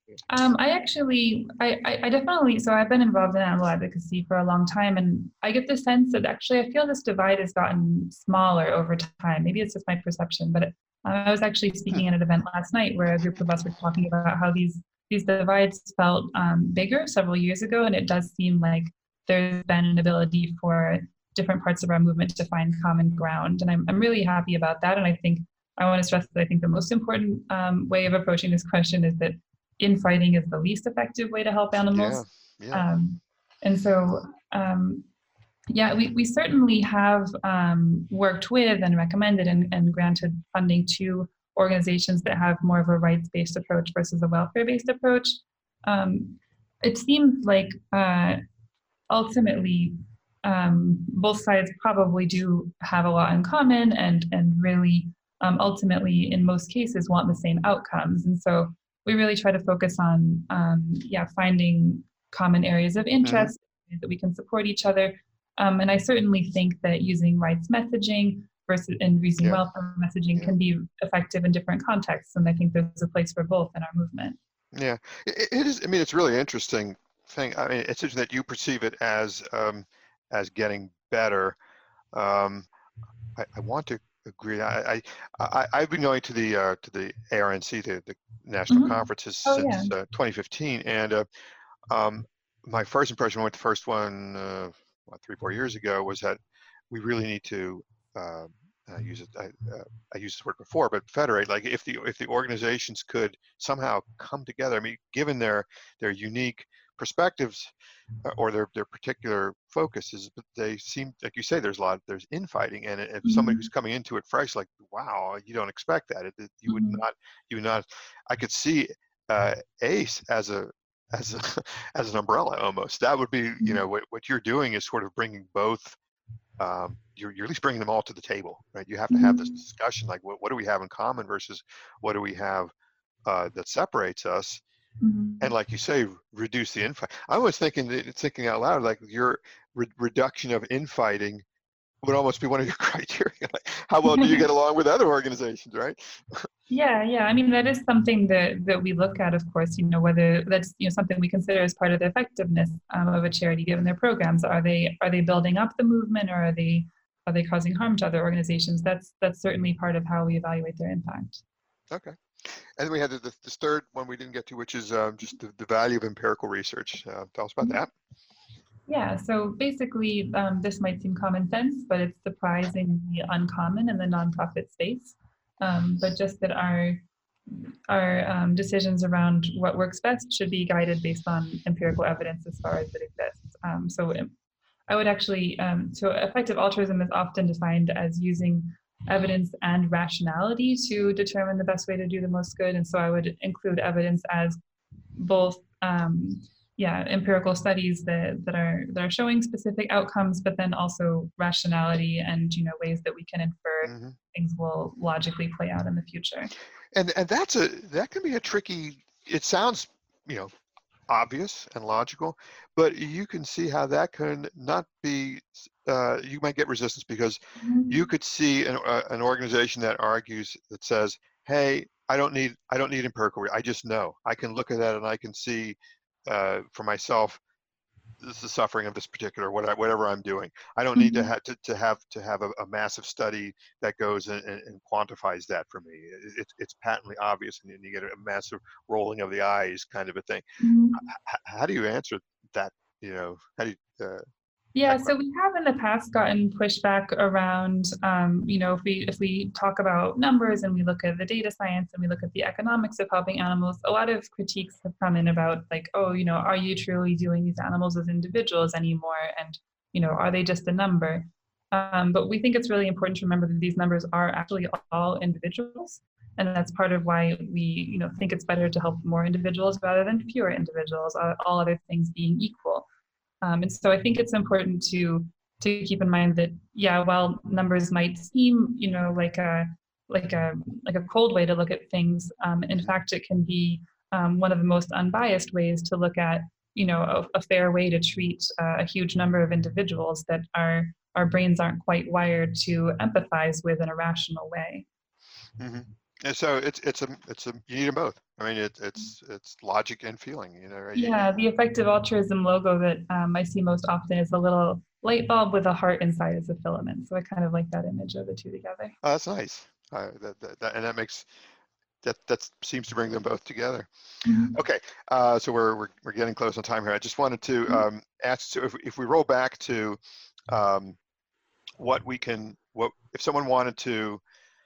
I definitely, so I've been involved in animal advocacy for a long time, and I get the sense that actually I feel this divide has gotten smaller over time. Maybe it's just my perception, but I was actually speaking at an event last night where a group of us were talking about how these divides felt bigger several years ago, and it does seem like there's been an ability for different parts of our movement to find common ground, and I'm really happy about that. And I want to stress that I think the most important way of approaching this question is that infighting is the least effective way to help animals. Yeah. And so, we certainly have worked with and recommended and granted funding to organizations that have more of a rights-based approach versus a welfare-based approach. It seems like ultimately both sides probably do have a lot in common and really ultimately in most cases want the same outcomes. And so we really try to focus on finding common areas of interest that we can support each other. And I certainly think that using rights messaging versus using welfare messaging can be effective in different contexts. And I think there's a place for both in our movement. Yeah, it is. I mean, it's really interesting thing. I mean, it's interesting that you perceive it as getting better. I want to agree. I've been going to the ARNC, the national conferences since 2015, and my first impression when I went to the first one 3-4 years ago was that we really need to use it. I used this word before, but federate. Like, if the organizations could somehow come together. I mean, given their unique perspectives or their particular focuses, but they seem, like you say, there's infighting, and if somebody who's coming into it fresh, like, wow, you don't expect that. You would not. I could see ACE as an umbrella almost. That would be, what you're doing is sort of bringing both. You're at least bringing them all to the table, right? You have to have this discussion, like, what do we have in common versus what do we have that separates us? And like you say, reduce the infight. I was thinking out loud, like, your reduction of infighting would almost be one of your criteria. Like, how well do you get along with other organizations, right? Yeah. I mean, that is something that we look at, of course, whether that's something we consider as part of the effectiveness of a charity given their programs. Are they building up the movement, or are they causing harm to other organizations? That's certainly part of how we evaluate their impact. Okay. And then we had this third one we didn't get to, which is just the value of empirical research. Tell us about that. Yeah, so basically, this might seem common sense, but it's surprisingly uncommon in the nonprofit space. But just that our decisions around what works best should be guided based on empirical evidence as far as it exists. So I would actually, so effective altruism is often defined as using evidence and rationality to determine the best way to do the most good. And so I would include evidence as both empirical studies that are showing specific outcomes, but then also rationality and ways that we can infer things will logically play out in the future. And that can be a tricky. It sounds obvious and logical, but you can see how that can not be. You might get resistance because you could see an organization that says, "Hey, I don't need empirical. I just know. I can look at that and I can see for myself. This is the suffering of this particular whatever I'm doing. I don't need to have a massive study that goes and quantifies that for me. It's patently obvious, and you get a massive rolling of the eyes kind of a thing." How do you answer that? How do you? Yeah, so we have in the past gotten pushback around, if we talk about numbers and we look at the data science and we look at the economics of helping animals, a lot of critiques have come in about like, are you truly doing these animals as individuals anymore? And, are they just a number? But we think it's really important to remember that these numbers are actually all individuals. And that's part of why we, think it's better to help more individuals rather than fewer individuals, all other things being equal. And so I think it's important to keep in mind that, while numbers might seem, like a cold way to look at things, in fact, it can be one of the most unbiased ways to look at, a fair way to treat a huge number of individuals that our brains aren't quite wired to empathize with in a rational way. Mm-hmm. And so it's you need them both. I mean, it's logic and feeling, right? Yeah, the effective altruism logo that I see most often is a little light bulb with a heart inside as a filament. So I kind of like that image of the two together. Oh, that's nice. That makes that seems to bring them both together. Mm-hmm. Okay, so we're getting close on time here. I just wanted to ask, so if we roll back to what if someone wanted to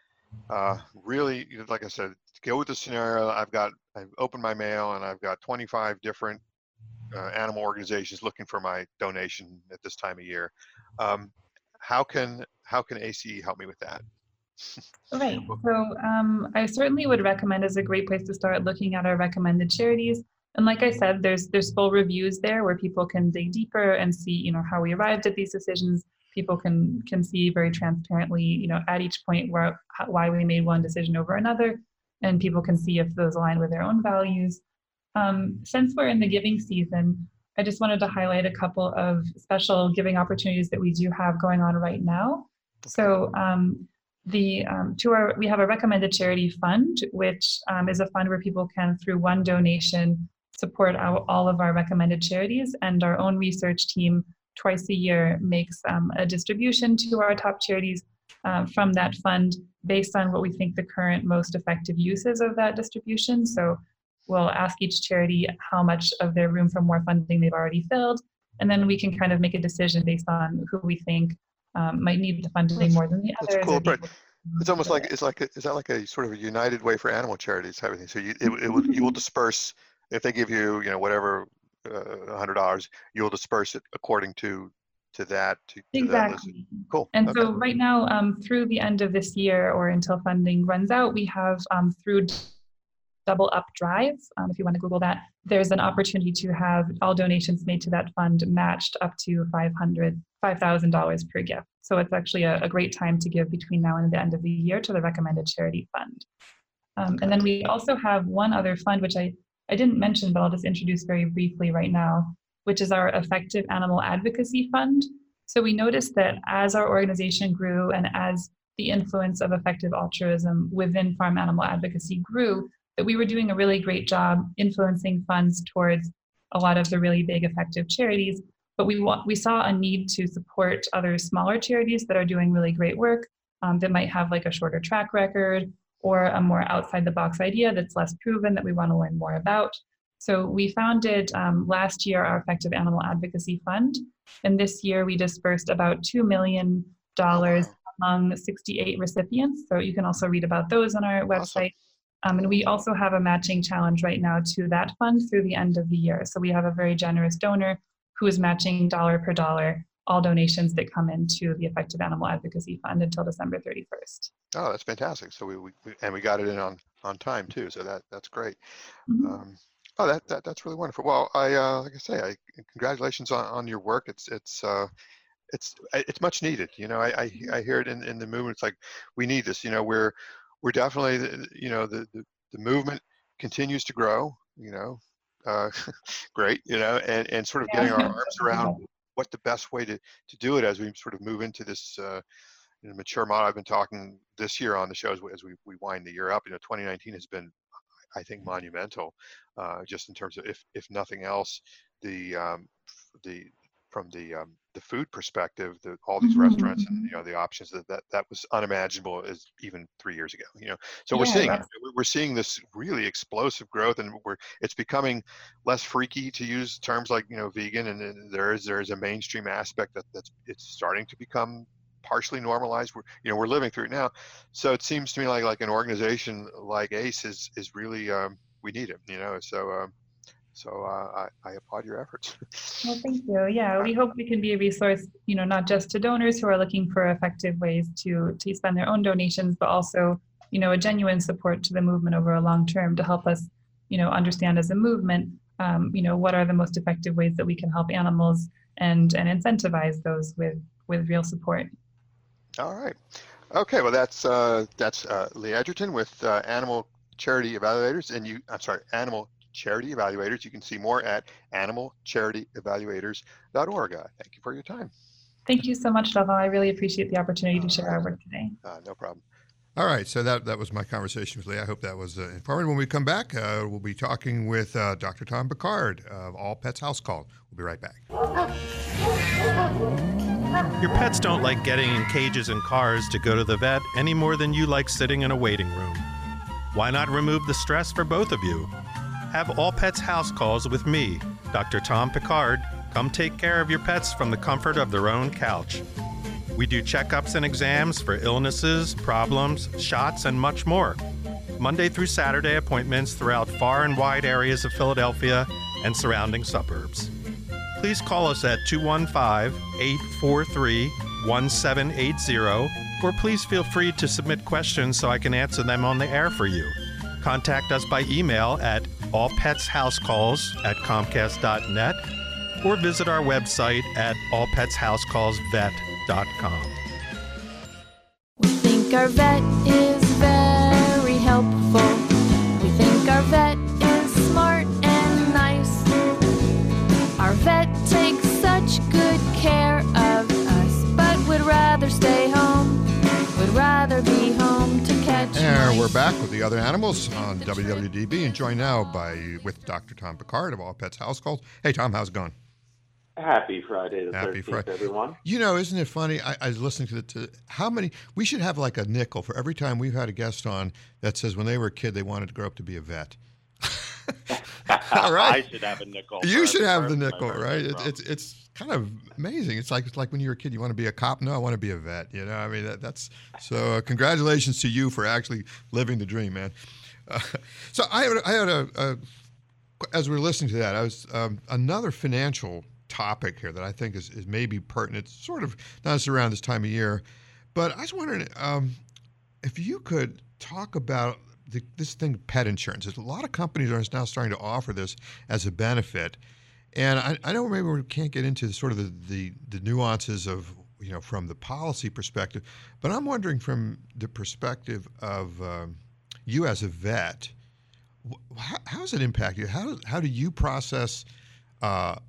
really, like I said, go with the scenario. I've opened my mail and I've got 25 different animal organizations looking for my donation at this time of year. How can ACE help me with that? Right. So I certainly would recommend as a great place to start looking at our recommended charities. And like I said, there's full reviews there where people can dig deeper and see, how we arrived at these decisions. People can see very transparently, at each point why we made one decision over another, and people can see if those align with their own values. Since we're in the giving season, I just wanted to highlight a couple of special giving opportunities that we do have going on right now. So we have a recommended charity fund, which is a fund where people can, through one donation, support all of our recommended charities, and our own research team twice a year makes a distribution to our top charities from that fund based on what we think the current most effective uses of that distribution. So we'll ask each charity how much of their room for more funding they've already filled, and then we can kind of make a decision based on who we think might need the funding more than the others. That's cool, but it's almost like is that like a sort of a united way for animal charities type of thing? So you will disperse if they give you whatever $100, you'll disperse it according to that. Exactly. That cool. And so right now, through the end of this year or until funding runs out, we have through Double Up Drive, if you want to Google that, there's an opportunity to have all donations made to that fund matched up to $5,000 per gift. So it's actually a great time to give between now and the end of the year to the recommended charity fund. And then we also have one other fund, which I didn't mention, but I'll just introduce very briefly right now, which is our Effective Animal Advocacy Fund. So we noticed that as our organization grew and as the influence of effective altruism within farm animal advocacy grew, that we were doing a really great job influencing funds towards a lot of the really big effective charities. But we saw a need to support other smaller charities that are doing really great work, that might have like a shorter track record or a more outside the box idea that's less proven that we want to learn more about. So we founded last year our Effective Animal Advocacy Fund. And this year we dispersed about $2 million among 68 recipients. So you can also read about those on our website. And we also have a matching challenge right now to that fund through the end of the year. So we have a very generous donor who is matching dollar per dollar all donations that come into the Effective Animal Advocacy Fund until December 31st. Oh, that's fantastic. So we got it in on time too. So that's great. Mm-hmm. Oh, that's really wonderful. Well, like I say, congratulations on your work. It's much needed. I hear it in the movement. It's like we need this. We're definitely the movement continues to grow. Great. And sort of getting our arms around what the best way to do it as we sort of move into this mature model. I've been talking this year on the show as we wind the year up. 2019 has been, I think, monumental, just in terms of if nothing else, from the food perspective, all these restaurants and the options that was unimaginable as even 3 years ago. So we're seeing this really explosive growth, and it's becoming less freaky, to use terms like vegan, and there's a mainstream aspect it's starting to become partially normalized. We're living through it now. So it seems to me like an organization like ACE is really we need it. So I applaud your efforts. Well, thank you. Yeah, we hope we can be a resource, not just to donors who are looking for effective ways to spend their own donations, but also, a genuine support to the movement over a long term to help us, understand as a movement, what are the most effective ways that we can help animals and incentivize those with real support. All right. Okay. Well, that's Leah Edgerton with Animal Charity Evaluators, Animal Charity Evaluators. You can see more at animalcharityevaluators.org. Thank you for your time. Thank you so much, Dhaval. I really appreciate the opportunity to share our work today. No problem. All right, so that was my conversation with Leah. I hope that was informative. When we come back, we'll be talking with Dr. Tom Pickard of All Pets House Call. We'll be right back. Your pets don't like getting in cages and cars to go to the vet any more than you like sitting in a waiting room. Why not remove the stress for both of you? Have All Pets House Calls with me, Dr. Tom Pickard. Come take care of your pets from the comfort of their own couch. We do checkups and exams for illnesses, problems, shots, and much more. Monday through Saturday appointments throughout far and wide areas of Philadelphia and surrounding suburbs. Please call us at 215-843-1780, or please feel free to submit questions so I can answer them on the air for you. Contact us by email at allpetshousecalls@comcast.net or visit our website at allpetshousecallsvet.com. We think our vet is very helpful. We think our vet is smart and nice. Our vet takes such good care of us, but would rather stay home, would rather be home to catch And mice. we're back with the other animals on WWDB, and joined now with Dr. Tom Pickard of All Pets House Calls. Hey, Tom, how's it going? Happy Friday the Happy 13th, Friday. everyone. Isn't it funny? I was listening to how many, we should have like a nickel for every time we've had a guest on that says when they were a kid, they wanted to grow up to be a vet. All right. I should have a nickel. You should have the wherever my nickel, birth right? came from. It's kind of amazing. It's like when you were a kid, you want to be a cop. No, I want to be a vet. I mean, that's so. Congratulations to you for actually living the dream, man. So I had a as we were listening to that, I was another financial topic here that I think is maybe pertinent. It's sort of not just around this time of year, but I was wondering if you could talk about this thing, pet insurance. There's a lot of companies are now starting to offer this as a benefit, and I know maybe we can't get into sort of the nuances of from the policy perspective, but I'm wondering from the perspective of you as a vet, how does it impact you? How do you process a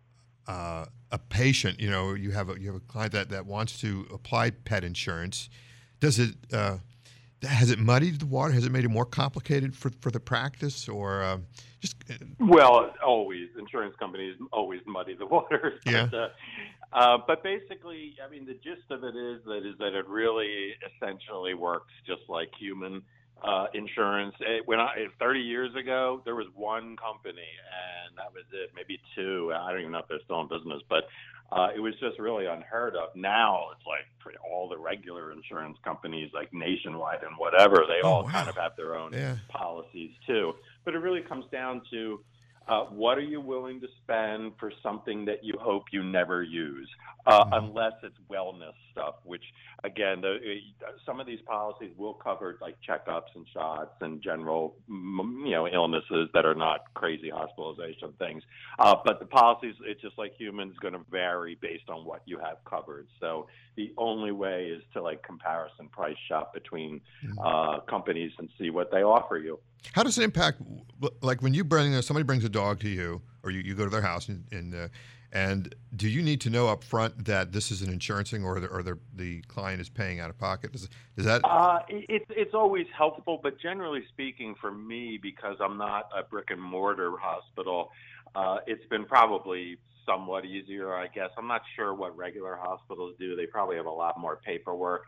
patient? You have a client that wants to apply pet insurance. Does it has it muddied the water? Has it made it more complicated for the practice, or just? Well, always. Insurance companies always muddy the waters. Yeah. But basically, I mean, the gist of it is that it really essentially works just like human insurance. 30 years ago, there was one company, and that was it. Maybe two. I don't even know if they're still in business, but it was just really unheard of. Now it's like all the regular insurance companies, like Nationwide and whatever, they all kind of have their own policies too. But it really comes down to What are you willing to spend for something that you hope you never use, unless it's wellness stuff, which, again, some of these policies will cover like checkups and shots and general, illnesses that are not crazy hospitalization things. But the policies, it's just like humans, going to vary based on what you have covered. So the only way is to like comparison price shop between companies and see what they offer you. How does it impact, like when somebody brings a dog to you, or you go to their house, and do you need to know up front that this is an insurance thing, or the client is paying out of pocket? Does that? It's always helpful, but generally speaking, for me, because I'm not a brick and mortar hospital, it's been probably somewhat easier, I guess. I'm not sure what regular hospitals do. They probably have a lot more paperwork.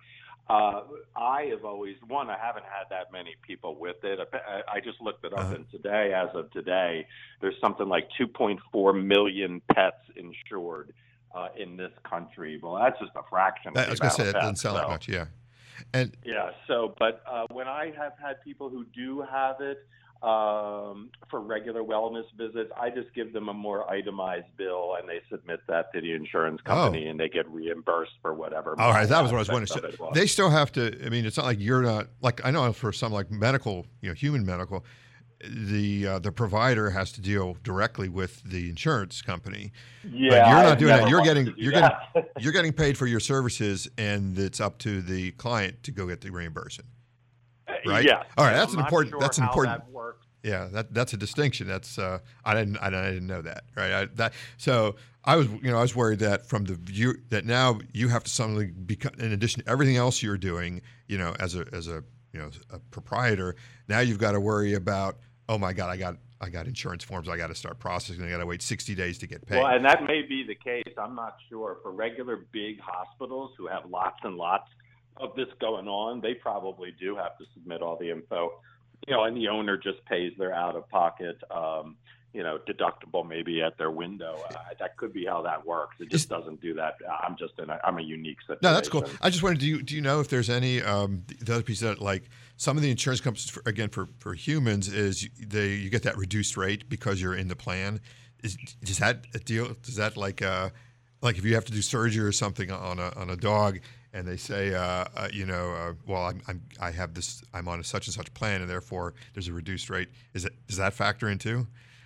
I have always, I haven't had that many people with it. I just looked it up, and as of today, there's something like 2.4 million pets insured in this country. Well, that's just a fraction. I was going to say, that doesn't sound like much, yeah. But when I have had people who do have it, for regular wellness visits, I just give them a more itemized bill, and they submit that to the insurance company, and they get reimbursed for whatever. All right, that was what I was wondering. So they still have to. I mean, it's not like you're not like, I know for some like medical, human medical, the provider has to deal directly with the insurance company. Yeah, but you're not doing that. You're getting paid for your services, and it's up to the client to go get the reimbursement. Right. Yeah. All right. That's an important. Sure that's important. That works. Yeah. That's a distinction. That's I didn't know that. Right. So I was worried that from the view that now you have to suddenly become, in addition to everything else you're doing, as a proprietor, now you've got to worry about, oh my God, I got insurance forms I got to start processing. I got to wait 60 days to get paid. Well, and that may be the case. I'm not sure. For regular big hospitals who have lots and lots of this going on, they probably do have to submit all the info, and the owner just pays their out-of-pocket, deductible maybe at their window. That could be how that works. It just doesn't do that. I'm a unique situation. No, that's cool. I just wondered, do you know if there's any the other piece that, like, some of the insurance companies, for humans, is you get that reduced rate because you're in the plan. Is that a deal? Does that like if you have to do surgery or something on a dog, and they say, well, I have this, I'm on a such and such plan, and therefore there's a reduced rate. Does that factor in too?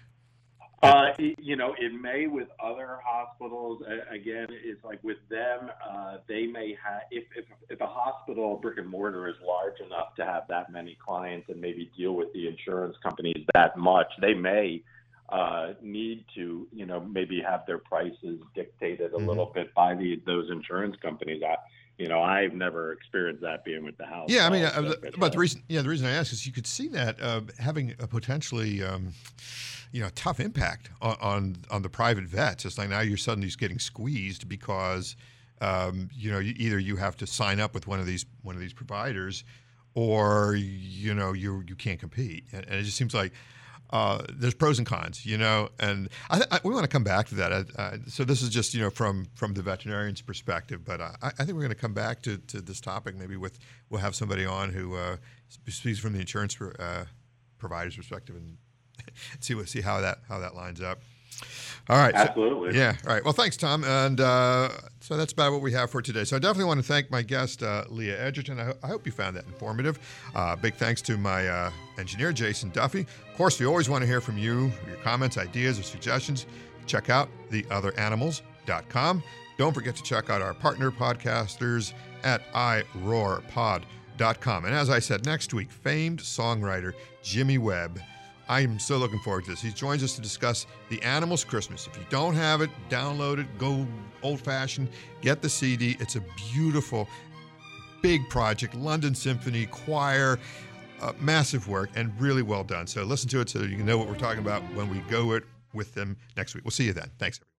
It may with other hospitals. Again, it's like with them, they may have, if a hospital brick and mortar is large enough to have that many clients and maybe deal with the insurance companies that much, they may need to, maybe have their prices dictated a little bit by those insurance companies. I've never experienced that being with the house. Yeah, I mean, but the reason I ask is you could see that having a potentially, tough impact on the private vets. It's like now you're suddenly just getting squeezed because, either you have to sign up with one of these providers, or you can't compete, and it just seems like. There's pros and cons, and we want to come back to that. So this is just, from the veterinarian's perspective, but I think we're going to come back to this topic. Maybe we'll have somebody on who speaks from the insurance provider's perspective and see how that lines up. All right. Absolutely. All right. Well, thanks, Tom. And so that's about what we have for today. So I definitely want to thank my guest, Leah Edgerton. I hope you found that informative. Big thanks to my engineer, Jason Duffy. Of course, we always want to hear from you, your comments, ideas, or suggestions. Check out theotheranimals.com. Don't forget to check out our partner podcasters at iRoarPod.com. And as I said, next week, famed songwriter Jimmy Webb. I'm so looking forward to this. He joins us to discuss The Animals Christmas. If you don't have it, download it, go old-fashioned, get the CD. It's a beautiful, big project, London Symphony, choir, massive work, and really well done. So listen to it so you can know what we're talking about when we go with them next week. We'll see you then. Thanks, everybody.